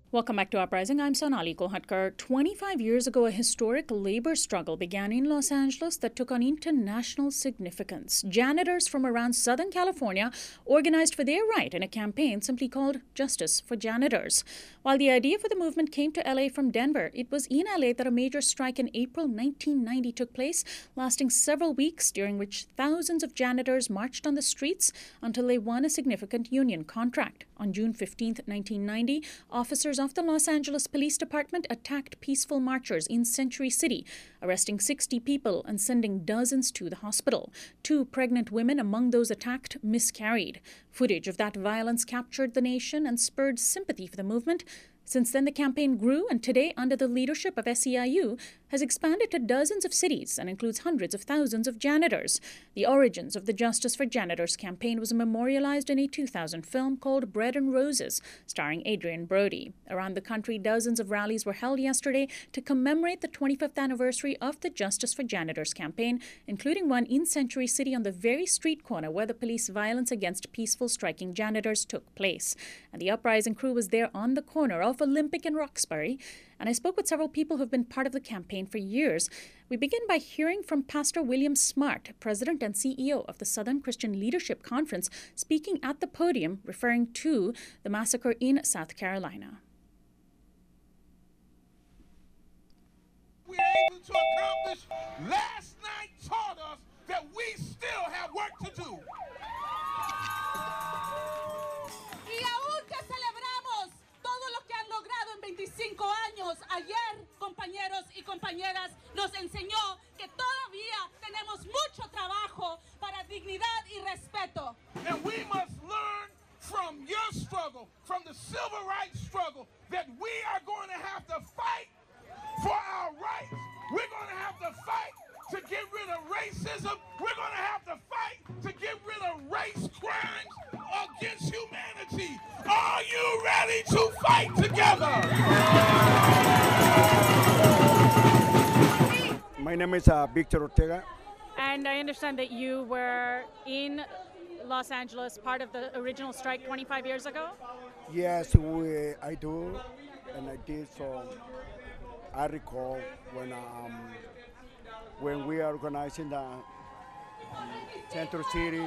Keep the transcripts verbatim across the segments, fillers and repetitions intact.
Welcome back to Uprising. I'm Sonali Kolhatkar. twenty-five years ago, a historic labor struggle began in Los Angeles that took on international significance. Janitors from around Southern California organized for their right in a campaign simply called Justice for Janitors. While the idea for the movement came to L A from Denver, it was in L A that a major strike in April nineteen ninety took place, lasting several weeks, during which thousands of janitors marched on the streets until they won a significant union contract. On June fifteenth, nineteen ninety, officers of the Los Angeles Police Department attacked peaceful marchers in Century City, arresting sixty people and sending dozens to the hospital. Two pregnant women among those attacked miscarried. Footage of that violence captured the nation and spurred sympathy for the movement. Since then, the campaign grew, and today, under the leadership of S E I U, has expanded to dozens of cities and includes hundreds of thousands of janitors. The origins of the Justice for Janitors campaign was memorialized in a two thousand film called Bread and Roses, starring Adrian Brody. Around the country, dozens of rallies were held yesterday to commemorate the twenty-fifth anniversary of the Justice for Janitors campaign, including one in Century City on the very street corner where the police violence against peaceful striking janitors took place. And the Uprising crew was there on the corner of Olympic and Roxbury, and I spoke with several people who've been part of the campaign for years. We begin by hearing from Pastor William Smart, President and C E O of the Southern Christian Leadership Conference, speaking at the podium referring to the massacre in South Carolina. We are able to accomplish. Last night taught us that we still have work to do. Y aunque celebramos todo lo que han logrado en veinticinco años, ayer, compañeros y compañeras, nos enseñó que todavía tenemos mucho trabajo para dignidad y respeto. And we must learn from your struggle, from the civil rights struggle, that we are going to have to fight for our rights. We're going to have to fight to get rid of racism. We're going to have to fight to get rid of race crimes against humanity. Are you ready to fight together? My name is uh, Victor Ortega. And I understand that you were in Los Angeles, part of the original strike twenty-five years ago? Yes, we, I do, and I did. So I recall when um, when we are organizing the um, Central City,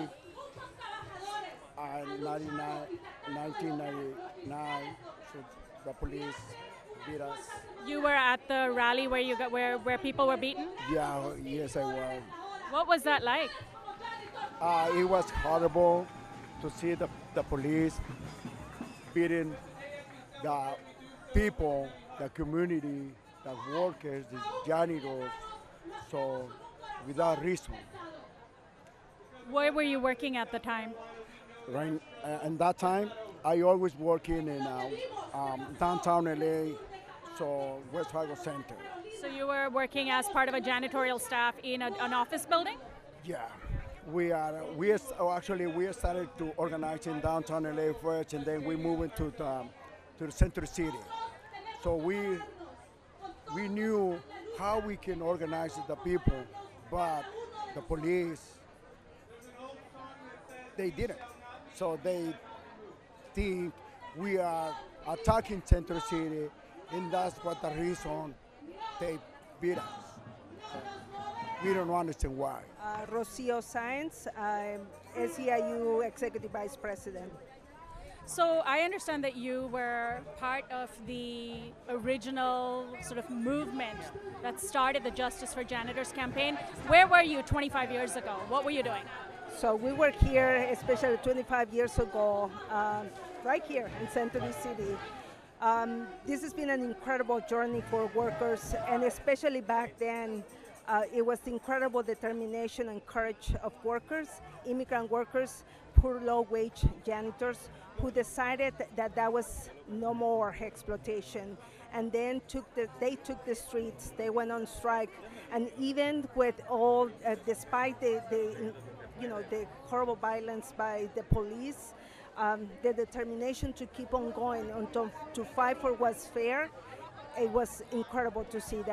uh, nineteen ninety-nine, so the police beat us. You were at the rally where you got where where people were beaten? Yeah, yes, I was. What was that like? Uh, it was horrible to see the, the police beating the people, the community, the workers, the janitors, so without reason. Where were you working at the time? Right, uh, and that time, I always working in uh, um, downtown L A, so West Fargo Center. So you were working as part of a janitorial staff in a, an office building? Yeah, we are. We is- oh, actually we started to organize in downtown L A first, and then we moved into the to the Central City. So we we knew how we can organize the people, but the police they didn't. So they think we are attacking Central City, and that's what the reason they beat us. So we don't understand why. Uh, Rocio Sáenz, I'm S E I U Executive Vice President. So I understand that you were part of the original sort of movement that started the Justice for Janitors campaign. Where were you twenty-five years ago? What were you doing? So we were here, especially twenty-five years ago, um, right here in Century City. Um, this has been an incredible journey for workers, and especially back then, uh, it was the incredible determination and courage of workers, immigrant workers, poor low-wage janitors, who decided that that was no more exploitation, and then took the, they took the streets, they went on strike, and even with all, uh, despite the, the, you know, the horrible violence by the police, um, the determination to keep on going until to fight for what's fair, it was incredible to see that.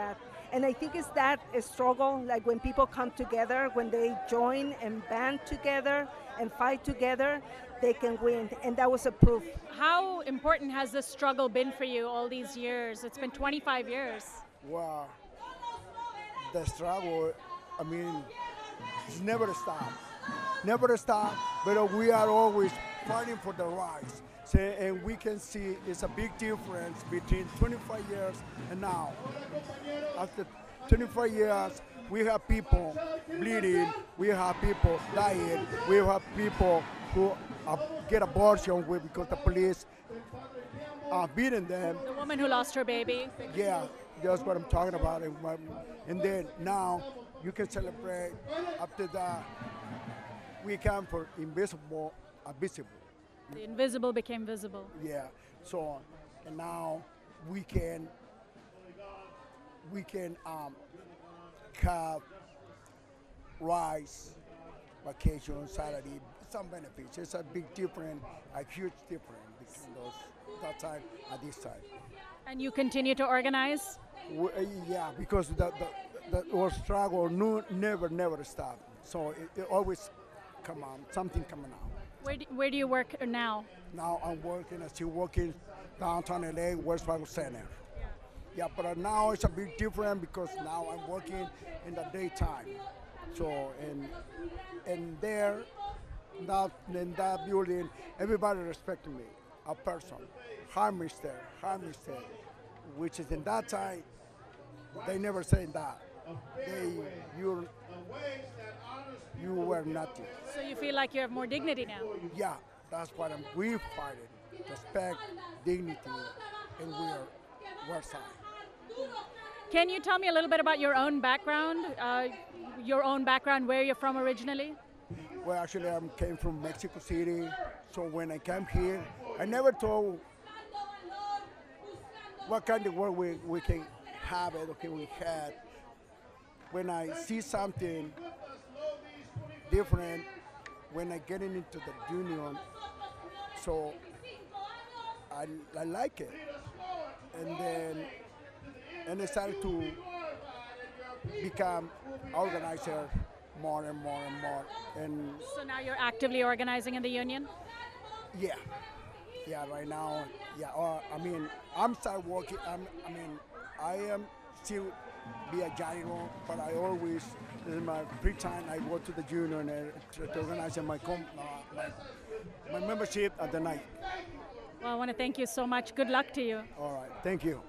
And I think it's that a struggle, like when people come together, when they join and band together and fight together, they can win. And that was a proof. How important has this struggle been for you all these years? It's been twenty-five years. Wow. The struggle, I mean, it's never stop. Never stop, but we are always fighting for the rights. So, and we can see it's a big difference between twenty-five years and now. After twenty-five years, we have people bleeding, we have people dying, we have people who uh, get abortion with, because the police are beating them. The woman who lost her baby. Yeah, that's what I'm talking about. And, and then now you can celebrate after that. We come for invisible, uh, visible. The invisible became visible. Yeah. So, and now we can we can um, have rice, vacation, salary, some benefits. It's a big difference, a huge difference between those that time and this time. And you continue to organize? We, uh, yeah, because the the, the our struggle no, never never stop. So it, it always come on, something coming out. Where do, where do you work now? Now I'm working, I'm still working downtown L A, West Fargo Center. Yeah, yeah, but uh, now it's a bit different because now I'm working in the daytime. So, and and there, that, in that building, everybody respected me, a person. Hi, mister, hi, mister, which is in that time, they never said that. They, you're, you were nothing. So you feel like you have more dignity now? Yeah, that's what I'm, we fighting. Respect, dignity, and we're, we're side. Can you tell me a little bit about your own background, uh, your own background, where you're from originally? Well, actually, I came from Mexico City, so when I came here, I never thought what kind of work we, we can have it, okay, we had. When I see something different, when I get into the union, so I, I like it. And then and I started to become organizer more and more and more. And so now you're actively organizing in the union? Yeah, yeah, right now, yeah, uh, I mean, I'm still working, I'm, I mean, I am still be a janitor, but I always, in my free time, I go to the union and to, to organize my, com- uh, my, my membership at the night. Well, I want to thank you so much. Good luck to you. All right, thank you.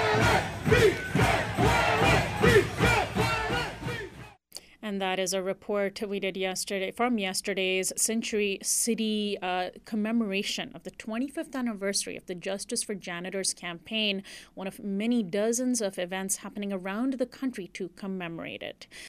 And that is a report we did yesterday from yesterday's Century City uh, commemoration of the twenty-fifth anniversary of the Justice for Janitors campaign, one of many dozens of events happening around the country to commemorate it.